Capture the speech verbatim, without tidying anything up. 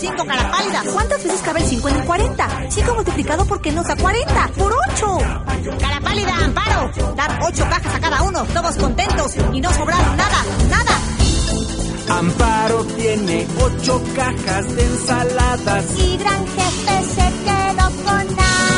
cinco, cara pálida. ¿Cuántas veces cabe el cinco en el cuarenta? cinco multiplicado por qué nos da cuarenta. ¡Por ocho! Cara pálida, Amparo. Dar ocho cajas a cada uno, todos contentos y no sobraron nada, nada. Amparo tiene ocho cajas de ensaladas y Gran Jefe se quedó con nada.